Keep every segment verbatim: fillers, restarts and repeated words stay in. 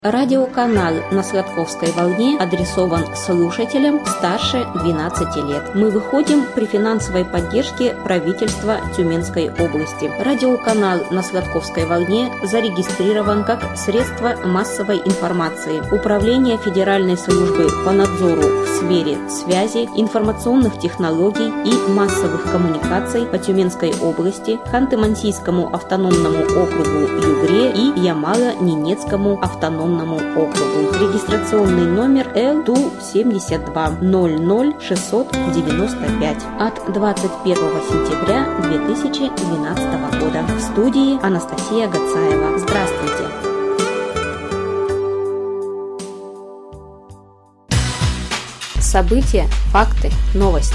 Радиоканал на Сладковской волне адресован слушателям старше двенадцати лет. Мы выходим при финансовой поддержке правительства Тюменской области. Радиоканал на Сладковской волне зарегистрирован как средство массовой информации. Управление Федеральной службы по надзору в сфере связи, информационных технологий и массовых коммуникаций по Тюменской области, Ханты-Мансийскому автономному округу Югре и Ямало-Ненецкому автономному округу. Регистрационный номер Л Т У семьдесят два ноль ноль шестьсот девяносто пять от двадцать первого сентября две тысячи двенадцатого года. В студии Анастасия Гацаева. Здравствуйте! События, факты, новости.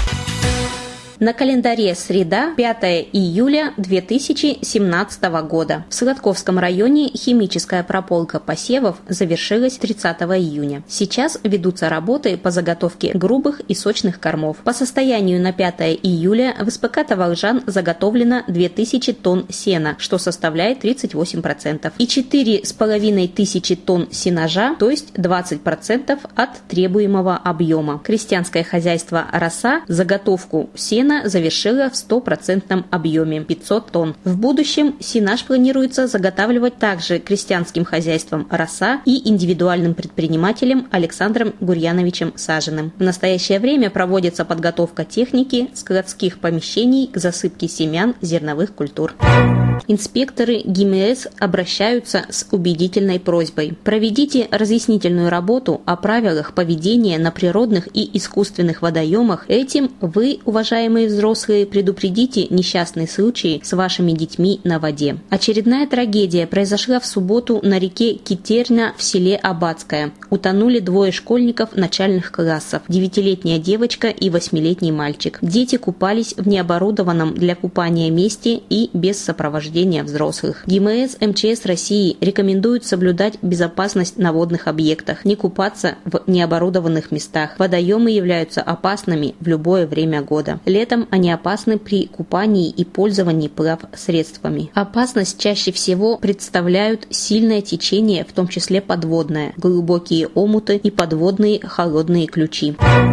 На календаре среда, пятое июля две тысячи семнадцатого года. В Сладковском районе химическая прополка посевов завершилась тридцатого июня. Сейчас ведутся работы по заготовке грубых и сочных кормов. По состоянию на пятое июля в эс пэ ка «Таволжан» заготовлено две тысячи тонн сена, что составляет тридцать восемь процентов, и четыре с половиной тысячи тонн сенажа, то есть двадцать процентов от требуемого объема. Крестьянское хозяйство «Роса» заготовку сена завершила в стопроцентном объеме – пятьсот тонн. В будущем сенаж планируется заготавливать также крестьянским хозяйством «Роса» и индивидуальным предпринимателем Александром Гурьяновичем Сажиным. В настоящее время проводится подготовка техники складских помещений к засыпке семян зерновых культур. Инспекторы гэ эм э эс обращаются с убедительной просьбой: проведите разъяснительную работу о правилах поведения на природных и искусственных водоемах. Этим вы, уважаемые взрослые, предупредите несчастные случаи с вашими детьми на воде. Очередная трагедия произошла в субботу на реке Китерна в селе Абадское. Утонули двое школьников начальных классов – девятилетняя девочка и восьмилетний мальчик. Дети купались в необорудованном для купания месте и без сопровождения взрослых. гэ эм э эс эм че эс России рекомендует соблюдать безопасность на водных объектах, не купаться в необорудованных местах. Водоемы являются опасными в любое время года. Летом они опасны при купании и пользовании плавсредствами. Опасность чаще всего представляют сильное течение, в том числе подводное, глубокие омуты и подводные холодные ключи.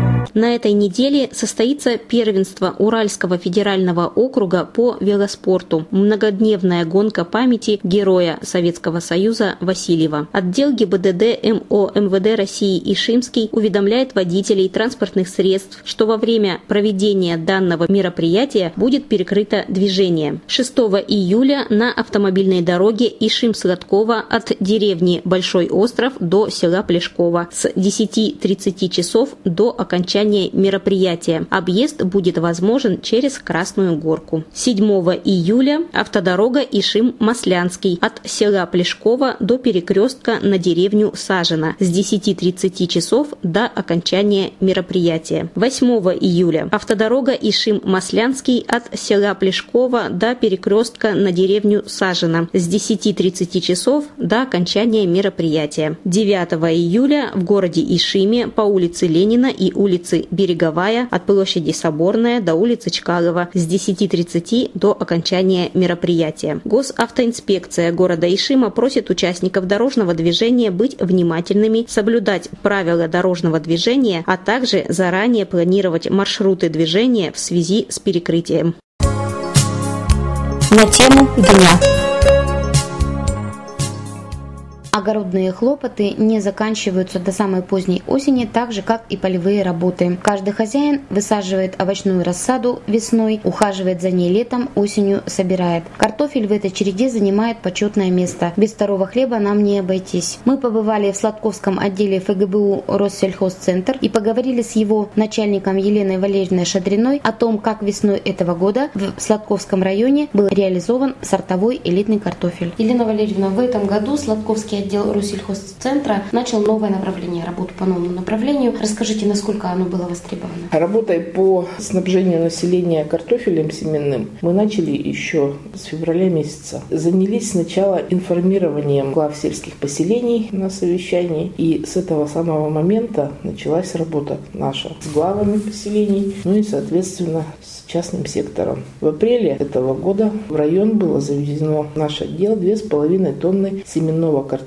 На этой неделе состоится первенство Уральского федерального округа по велоспорту. Многодневная гонка памяти героя Советского Союза Васильева. Отдел гэ бэ дэ дэ эм о эм вэ дэ России Ишимский уведомляет водителей транспортных средств, что во время проведения данного мероприятия будет перекрыто движение. шестого июля на автомобильной дороге Ишим-Сладково от деревни Большой Остров до села Плешково с десяти тридцати часов до окончания мероприятия. Объезд будет возможен через Красную Горку. седьмого июля автодорога Ишим-Маслянский от села Плешково до перекрестка на деревню Сажино с десяти тридцати часов до окончания мероприятия. восьмого июля автодорога Ишим-Маслянский от села Плешково до перекрестка на деревню Сажино с десяти тридцати часов до окончания мероприятия. девятого июля в городе Ишиме по улице Ленина и улице Береговая от площади Соборная до улицы Чкалова с десяти тридцати до окончания мероприятия. Госавтоинспекция города Ишима просит участников дорожного движения быть внимательными, соблюдать правила дорожного движения, а также заранее планировать маршруты движения в связи с перекрытием. На тему дня. Огородные хлопоты не заканчиваются до самой поздней осени, так же, как и полевые работы. Каждый хозяин высаживает овощную рассаду весной, ухаживает за ней летом, осенью собирает. Картофель в этой череде занимает почетное место. Без второго хлеба нам не обойтись. Мы побывали в Сладковском отделе эф гэ бэ у Россельхозцентр и поговорили с его начальником Еленой Валерьевной Шадриной о том, как весной этого года в Сладковском районе был реализован сортовой элитный картофель. Елена Валерьевна, в этом году Сладковский отдел Россельхозцентра начал новое направление, работу по новому направлению. Расскажите, насколько оно было востребовано? Работой по снабжению населения картофелем семенным мы начали еще с февраля месяца. Занялись сначала информированием глав сельских поселений на совещании, и с этого самого момента началась работа наша с главами поселений, ну и, соответственно, с частным сектором. В апреле этого года в район было завезено в наш отдел две с половиной тонны семенного картофеля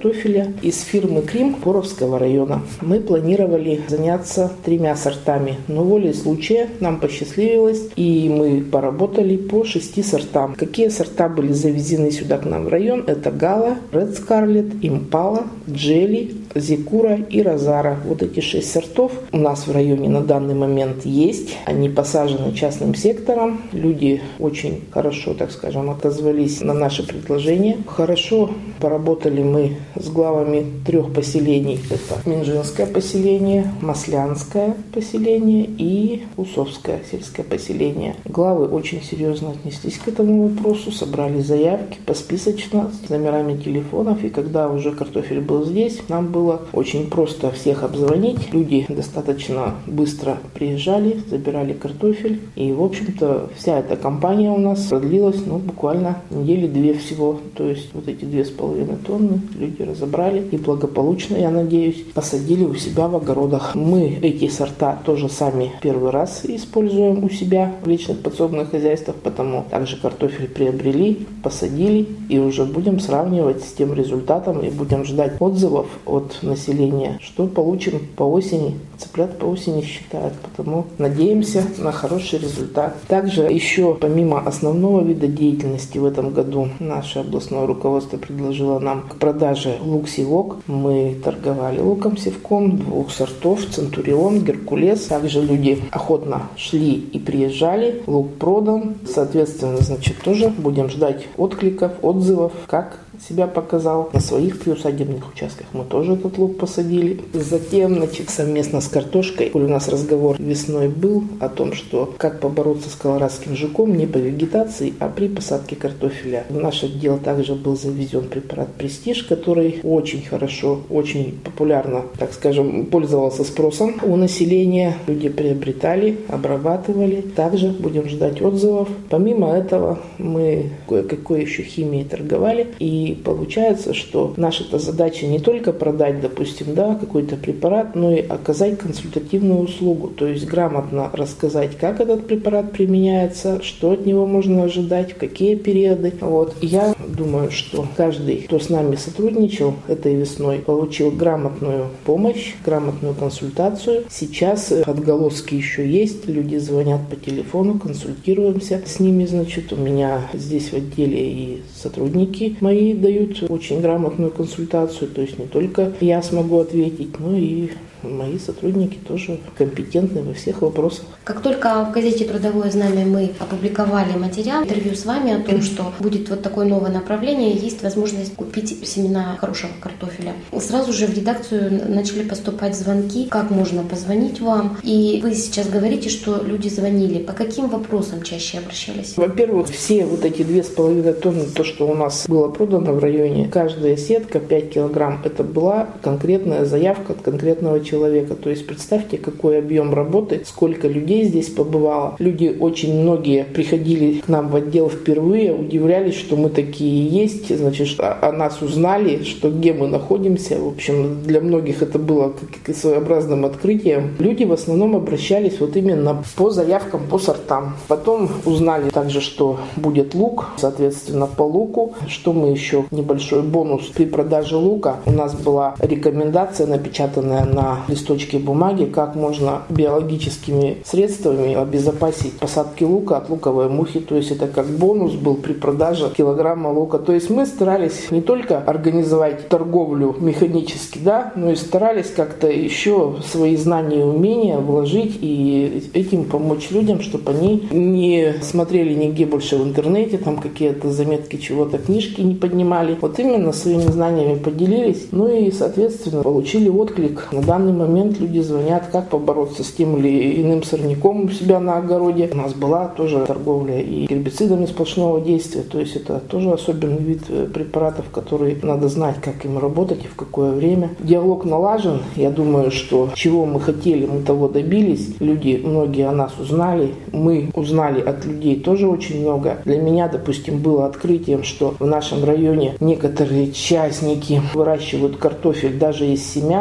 картофеля из фирмы «Крим» Боровского района. Мы планировали заняться тремя сортами, но волей случая нам посчастливилось, и мы поработали по шести сортам. Какие сорта были завезены сюда к нам в район? Это Гала, Ред Скарлет, Импала, Джелли, Зикура и Розара. Вот эти шесть сортов у нас в районе на данный момент есть. Они посажены частным сектором. Люди очень хорошо, так скажем, отозвались на наше предложение. Хорошо поработали мы с главами трех поселений. Это Минжинское поселение, Маслянское поселение и Усовское сельское поселение. Главы очень серьезно отнеслись к этому вопросу, собрали заявки посписочно с номерами телефонов. И когда уже картофель был здесь, нам было очень просто всех обзвонить. Люди достаточно быстро приезжали, забирали картофель. И, в общем-то, вся эта кампания у нас продлилась, ну, буквально недели две всего. То есть вот эти две с половиной тонны люди разобрали и благополучно, я надеюсь, посадили у себя в огородах. Мы эти сорта тоже сами первый раз используем у себя в личных подсобных хозяйствах, потому также картофель приобрели, посадили и уже будем сравнивать с тем результатом и будем ждать отзывов от населения, что получим по осени. Цыплят по осени считают, потому надеемся на хороший результат. Также еще помимо основного вида деятельности в этом году наше областное руководство предложило нам к продаже лук-севок. Мы торговали луком севком двух сортов, Центурион, Геркулес. Также люди охотно шли и приезжали. Лук продан. Соответственно, значит, тоже будем ждать откликов, отзывов, как себя показал. На своих приусадебных участках мы тоже этот лук посадили. Затем, значит, совместно с картошкой, у нас разговор весной был о том, что как побороться с колорадским жуком не по вегетации, а при посадке картофеля. В наш отдел также был завезен препарат «Престиж», который очень хорошо, очень популярно, так скажем, пользовался спросом у населения. Люди приобретали, обрабатывали. Также будем ждать отзывов. Помимо этого мы кое-какой еще химией торговали. И получается, что наша-то задача не только продать, допустим, да, какой-то препарат, но и оказать консультативную услугу. То есть грамотно рассказать, как этот препарат применяется, что от него можно ожидать, в какие периоды. Вот. Я думаю, что каждый, кто с нами сотрудничал этой весной, получил грамотную помощь, грамотную консультацию. Сейчас отголоски еще есть. Люди звонят по телефону, консультируемся с ними. Значит, у меня здесь в отделе и сотрудники мои дают очень грамотную консультацию. То есть не только я смогу ответить, но и мои сотрудники тоже компетентны во всех вопросах. Как только в газете «Трудовое знамя» мы опубликовали материал, интервью с вами о том, что будет вот такое новое направление, есть возможность купить семена хорошего картофеля. Сразу же в редакцию начали поступать звонки, как можно позвонить вам. И вы сейчас говорите, что люди звонили. По каким вопросам чаще обращались? Во-первых, все вот эти две с половиной тонны, то, что у нас было продано в районе, каждая сетка пять килограмм, это была конкретная заявка от конкретного человека. То есть представьте, какой объем работы, сколько людей здесь побывало. Люди очень многие приходили к нам в отдел впервые, удивлялись, что мы такие есть, значит, что о нас узнали, что где мы находимся. В общем, для многих это было как своеобразным открытием. Люди в основном обращались вот именно по заявкам, по сортам. Потом узнали также, что будет лук, соответственно, по луку. Что мы еще? Небольшой бонус при продаже лука. У нас была рекомендация, напечатанная на листочке бумаги, как можно биологическими средствами обезопасить посадки лука от луковой мухи. То есть это как бонус был при продаже килограмма лука. То есть мы старались не только организовать торговлю механически, да, но и старались как-то еще свои знания и умения вложить и этим помочь людям, чтобы они не смотрели нигде больше в интернете, там какие-то заметки чего-то, книжки не поднимали. Вот именно своими знаниями поделились, ну и, соответственно, получили отклик. На данный момент люди звонят, как побороться с тем или иным сорняком у себя на огороде. У нас была тоже торговля и гербицидами сплошного действия, то есть это тоже особенный вид препаратов, которые надо знать, как им работать и в какое время. Диалог налажен. Я думаю, что чего мы хотели, мы того добились. Люди, многие о нас узнали. Мы узнали от людей тоже очень много. Для меня, допустим, было открытием, что в нашем районе некоторые частники выращивают картофель даже из семян.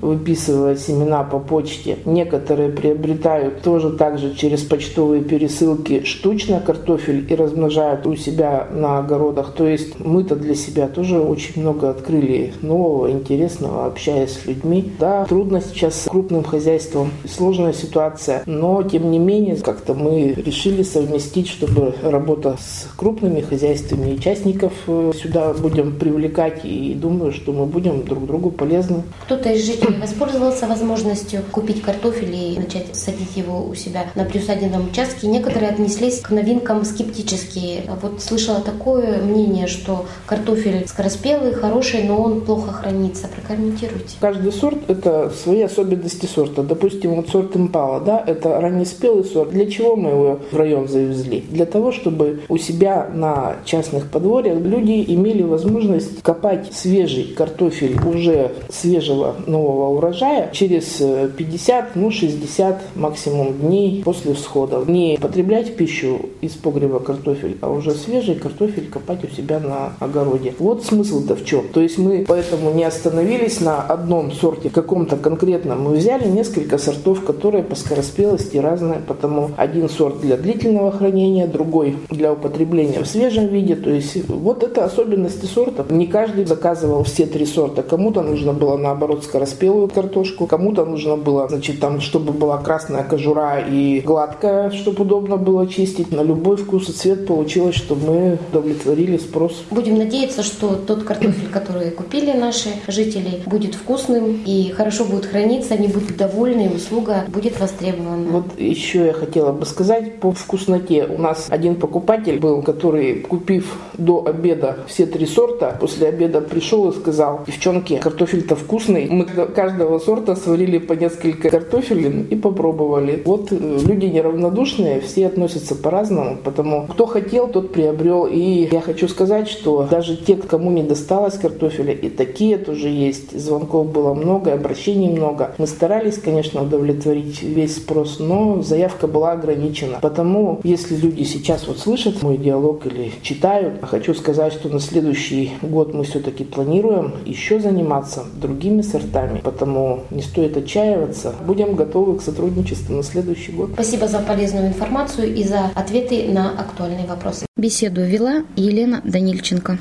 выписывая семена по почте. Некоторые приобретают тоже также через почтовые пересылки штучно картофель и размножают у себя на огородах. То есть мы-то для себя тоже очень много открыли нового, интересного, общаясь с людьми. Да, трудно сейчас с крупным хозяйством, сложная ситуация, но тем не менее как-то мы решили совместить, чтобы работа с крупными хозяйствами, участников сюда будем привлекать, и думаю, что мы будем друг другу полезны. Кто-то из жителей воспользовался возможностью купить картофель и начать садить его у себя на приусадебном участке. Некоторые отнеслись к новинкам скептически. Вот слышала такое мнение, что картофель скороспелый, хороший, но он плохо хранится. Прокомментируйте. Каждый сорт – это свои особенности сорта. Допустим, вот сорт импала, да, это раннеспелый сорт. Для чего мы его в район завезли? Для того, чтобы у себя на частных подворьях люди имели возможность копать свежий картофель уже свежего нового урожая через пятьдесят, ну шестьдесят максимум дней после всхода. Не потреблять в пищу из погреба картофель, а уже свежий картофель копать у себя на огороде. Вот смысл-то в чем. То есть мы поэтому не остановились на одном сорте каком-то конкретном. Мы взяли несколько сортов, которые по скороспелости разные, потому один сорт для длительного хранения, другой для употребления в свежем виде. То есть вот это особенности сорта. Не каждый заказывал все три сорта. Кому-то нужно было наоборот скороспелую картошку, кому-то нужно было, значит, там, чтобы была красная кожура и гладкая, чтобы удобно было чистить. На любой вкус и цвет получилось, что мы удовлетворили спрос. Будем надеяться, что тот картофель, который купили наши жители, будет вкусным и хорошо будет храниться, они будут довольны, и услуга будет востребована. Вот еще я хотела бы сказать по вкусноте. У нас один покупатель был, который, купив до обеда все три сорта, после обеда пришел и сказал: девчонки, картофель-то вкусный. Мы каждого сорта сварили по несколько картофелин и попробовали. Вот люди неравнодушные, все относятся по-разному, потому кто хотел, тот приобрел. И я хочу сказать, что даже те, кому не досталось картофеля, и такие тоже есть. Звонков было много, обращений много. Мы старались, конечно, удовлетворить весь спрос, но заявка была ограничена. Потому, если люди сейчас вот слышат мой диалог или читают, хочу сказать, что на следующий год мы все-таки планируем еще заниматься другими сортами, потому не стоит отчаиваться. Будем готовы к сотрудничеству на следующий год. Спасибо за полезную информацию и за ответы на актуальные вопросы. Беседу вела Елена Данильченко.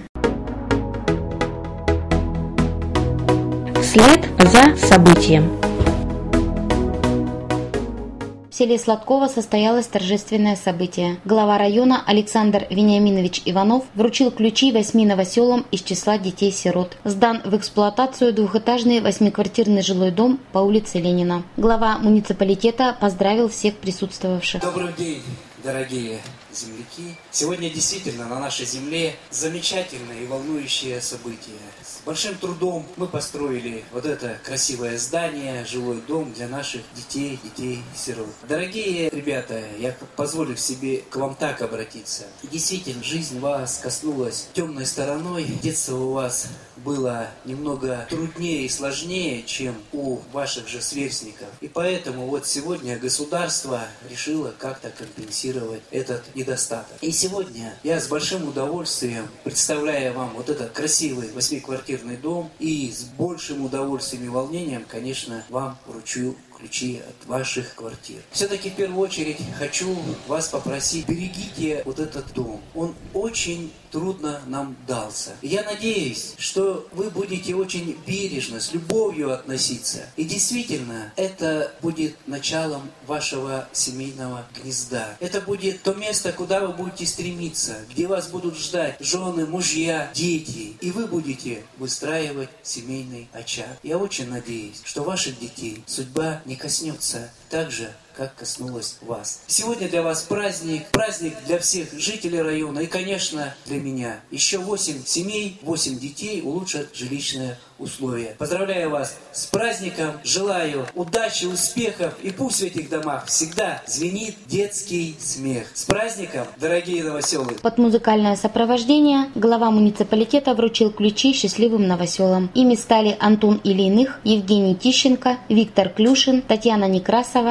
Вслед за событием. В селе Сладково состоялось торжественное событие. Глава района Александр Вениаминович Иванов вручил ключи восьми новоселам из числа детей-сирот. Сдан в эксплуатацию двухэтажный восьмиквартирный жилой дом по улице Ленина. Глава муниципалитета поздравил всех присутствовавших. Добрый день, дорогие земляки. Сегодня действительно на нашей земле замечательное и волнующее событие. С большим трудом мы построили вот это красивое здание, жилой дом для наших детей, детей-сирот. Дорогие ребята, я позволю себе к вам так обратиться. Действительно, жизнь вас коснулась темной стороной, детство у вас было немного труднее и сложнее, чем у ваших же сверстников. И поэтому вот сегодня государство решило как-то компенсировать этот недостаток. И сегодня я с большим удовольствием представляю вам вот этот красивый восьмиквартирный дом и с большим удовольствием и волнением, конечно, вам вручу ключи от ваших квартир. Все-таки в первую очередь хочу вас попросить, берегите вот этот дом. Он очень трудно нам дался. И я надеюсь, что вы будете очень бережно, с любовью относиться. И действительно, это будет началом вашего семейного гнезда. Это будет то место, куда вы будете стремиться, где вас будут ждать жены, мужья, дети. И вы будете выстраивать семейный очаг. Я очень надеюсь, что ваших детей судьба не коснется так же, как коснулась вас. Сегодня для вас праздник, праздник для всех жителей района и, конечно, для меня. Еще восемь семей, восемь детей улучшат жилищные условия. Поздравляю вас с праздником, желаю удачи, успехов, и пусть в этих домах всегда звенит детский смех. С праздником, дорогие новоселы! Под музыкальное сопровождение глава муниципалитета вручил ключи счастливым новоселам. Ими стали Антон Ильиных, Евгений Тищенко, Виктор Клюшин, Татьяна Некрасова, Дмитрий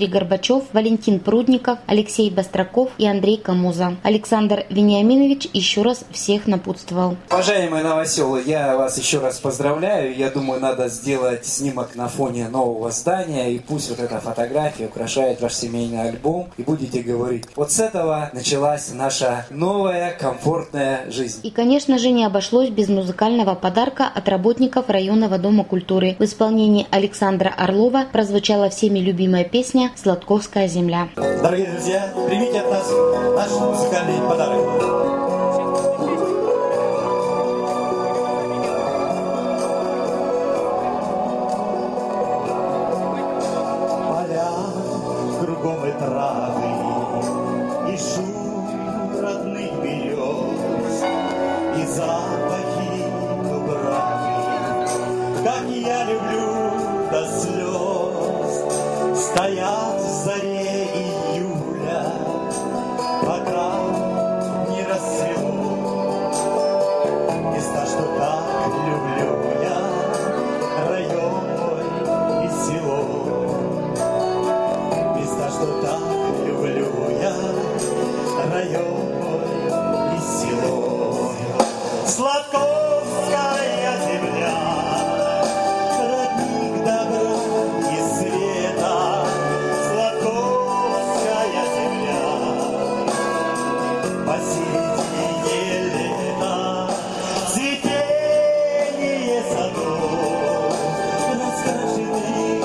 Дмитрий Горбачев, Валентин Прудников, Алексей Бастраков и Андрей Камуза. Александр Вениаминович еще раз всех напутствовал. Уважаемые новоселы, я вас еще раз поздравляю. Я думаю, надо сделать снимок на фоне нового здания, и пусть вот эта фотография украшает ваш семейный альбом, и будете говорить: вот с этого началась наша новая комфортная жизнь. И, конечно же, не обошлось без музыкального подарка от работников районного дома культуры. В исполнении Александра Орлова прозвучала всеми любимая песня «Сладковская земля». Дорогие друзья, примите от нас наш музыкальный подарок. Кругом и травы, и шум родных берез, и запахи дубравы. Как я люблю до слез стоять в заре июля, пока не рассвело. Места, что так люблю я, район мой и село. Что так люблю я, район мой и село. Сладковская земля, родник добра и света. Сладковская земля, посередине лета. Цветение садов, раскрашенных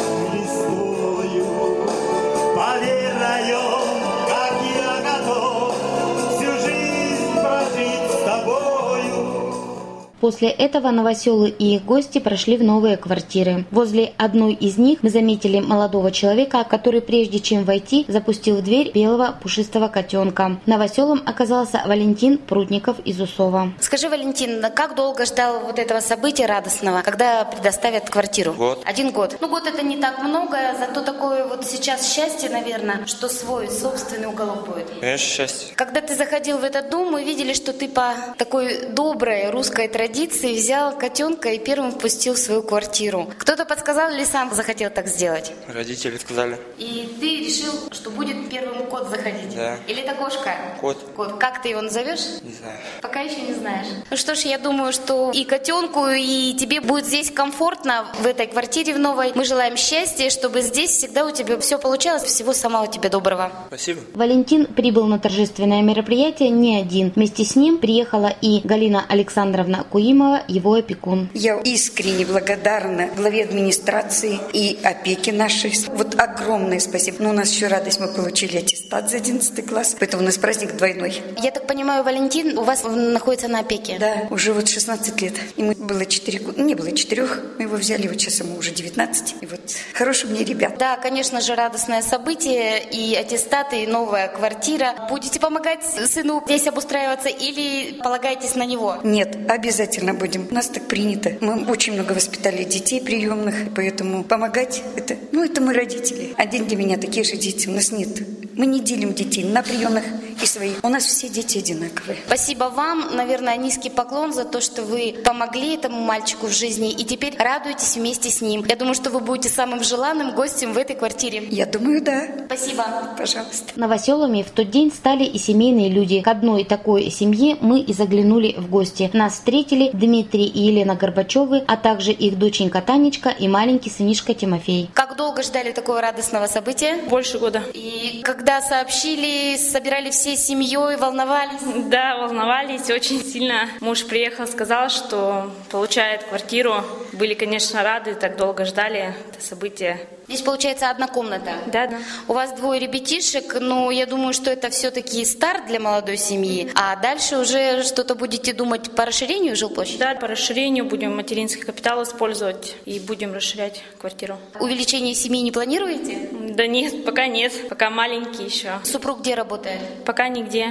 листвою. Поверь, район, как я готов всю жизнь прожить с тобою. После этого новоселы и их гости прошли в новые квартиры. Возле одной из них мы заметили молодого человека, который, прежде чем войти, запустил в дверь белого пушистого котенка. Новоселом оказался Валентин Прудников из Усова. Скажи, Валентин, как долго ждал вот этого события радостного, когда предоставят квартиру? Год. Один год. Ну, год это не так много, зато такое вот сейчас счастье, наверное, что свой собственный уголок будет. Конечно, счастье. Когда ты заходил в этот дом, мы видели, что ты по такой доброй русской традиции взял котенка и первым впустил в свою квартиру. Кто-то подсказал или сам захотел так сделать? Родители сказали. И ты решил, что будет первым кот заходить? Да. Или это кошка? Кот. Кот. Как ты его назовешь? Не знаю. Пока еще не знаешь. Ну что ж, я думаю, что и котенку, и тебе будет здесь комфортно в этой квартире в новой. Мы желаем счастья, чтобы здесь всегда у тебя все получалось. Всего самого тебе доброго. Спасибо. Валентин прибыл на торжественное мероприятие не один. Вместе с ним приехала и Галина Александровна Куимова, его опекун. Я искренне благодарна главе администрации и опеки нашей. Вот огромное спасибо. Но у нас еще радость, мы получили аттестат за одиннадцатый класс, поэтому у нас праздник двойной. Я так понимаю, Валентин у вас находится на опеке? Да, уже вот шестнадцать лет. Ему было четыре года, не было четырех, мы его взяли, вот сейчас ему уже девятнадцать. И вот хорошие мне ребята. Да, конечно же, радостное событие, и аттестаты, и новая квартира. Будете помогать сыну здесь обустраиваться или полагаетесь на него? Нет, обязательно будем. У нас так принято. Мы очень много воспитали детей приемных, поэтому помогать это, ну, это мы родители. Один для меня такие же дети. У нас нет. Мы не делим детей на приемных и своих. У нас все дети одинаковые. Спасибо вам. Наверное, низкий поклон за то, что вы помогли этому мальчику в жизни и теперь радуетесь вместе с ним. Я думаю, что вы будете самым желанным гостем в этой квартире. Я думаю, да. Спасибо. Пожалуйста. Новоселами в тот день стали и семейные люди. К одной такой семье мы и заглянули в гости. Нас встретили Дмитрий и Елена Горбачевы, а также их доченька Танечка и маленький сынишка Тимофей. Как долго ждали такого радостного события? Больше года. И когда сообщили, собирали всей семьей, волновались? Да, волновались очень сильно. Муж приехал, сказал, что получает квартиру. Были, конечно, рады, так долго ждали это событие. Здесь, получается, одна комната? Да, да. У вас двое ребятишек, но я думаю, что это все-таки старт для молодой семьи. А дальше уже что-то будете думать по расширению жилплощади? Да, по расширению будем материнский капитал использовать и будем расширять квартиру. Увеличение семьи не планируете? Да нет, пока нет. Пока маленький еще. Супруг где работает? Пока нигде.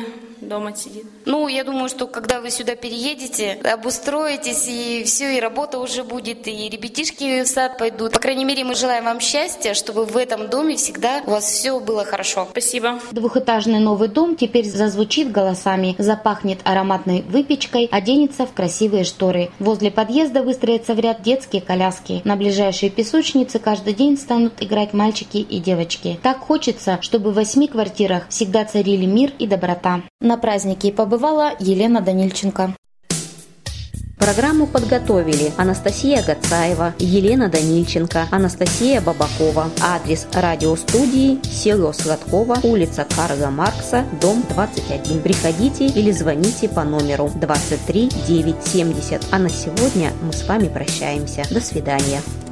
дома сидит. Ну, я думаю, что когда вы сюда переедете, обустроитесь, и все, и работа уже будет, и ребятишки в сад пойдут. По крайней мере, мы желаем вам счастья, чтобы в этом доме всегда у вас все было хорошо. Спасибо. Двухэтажный новый дом теперь зазвучит голосами, запахнет ароматной выпечкой, оденется в красивые шторы. Возле подъезда выстроятся в ряд детские коляски. На ближайшие песочницы каждый день станут играть мальчики и девочки. Так хочется, чтобы в восьми квартирах всегда царили мир и доброта. На празднике побывала Елена Данильченко. Программу подготовили Анастасия Гацаева, Елена Данильченко, Анастасия Бабакова. Адрес радиостудии: село Сладково, улица Карла Маркса, дом двадцать один. Приходите или звоните по номеру двадцать три девятьсот семьдесят. А на сегодня мы с вами прощаемся. До свидания.